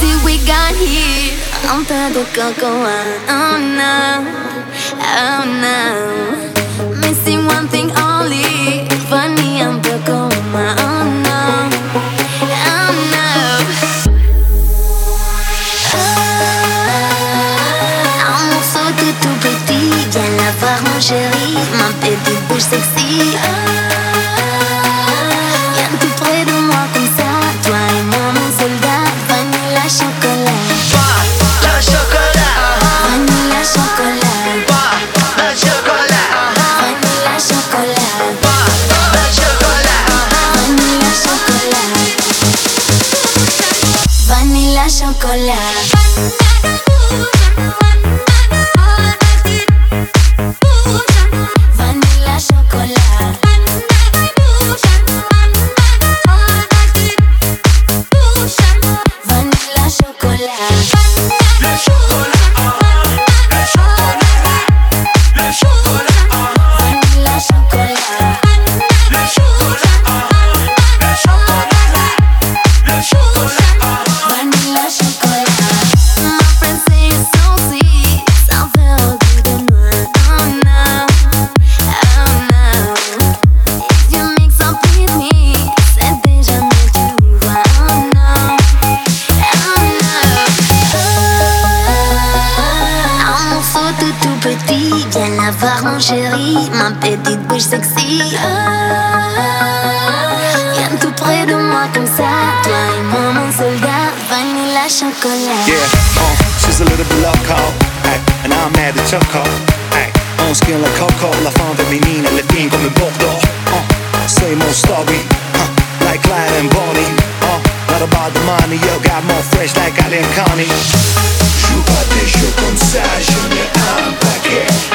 see we got here. Un peu de cocoa, oh no, oh no. Missing one thing only, funny un peu coma, oh no, oh no. Un morceau de tout petit, viens la voir mon chéri, ma petite bouche sexy. Viens tout près de moi comme ça, toi et moi mon soldat, vanilla chocolat. Le chocolat, Vanilla chocolat, le chocolat, vanilla chocolat, le chocolat, vanilla chocolat, vanilla chocolat. Vanilla chocolat. Vanilla chocolat. le chocolat, le chocolat, le chocolat, Vanilla chocolat. le chocolat, le chocolat, le chocolat. Vanilla chocolat. My friends say you're so sweet, ça fait au goût de moi. Oh no, oh no. If you mix up with me, c'est déjà mieux, tu vois. Oh no, oh no. Un morceau de tout petit, viens la voir mon chéri, ma petite bouche sexy. Viens tout près de moi comme ça, toi et moi mon soldat, vanilla chocolat. Yeah, she's a little bit loco, ay, and I'm mad at Choco, ay, on skin like Coco, la femme féminine, elle est fine comme un Bordeaux, same old story, like Clyde and Bonnie, not about the money, yo, got more fresh like Ali and Connie. Joue pas des jeux comme ça, je n'ai un paquet.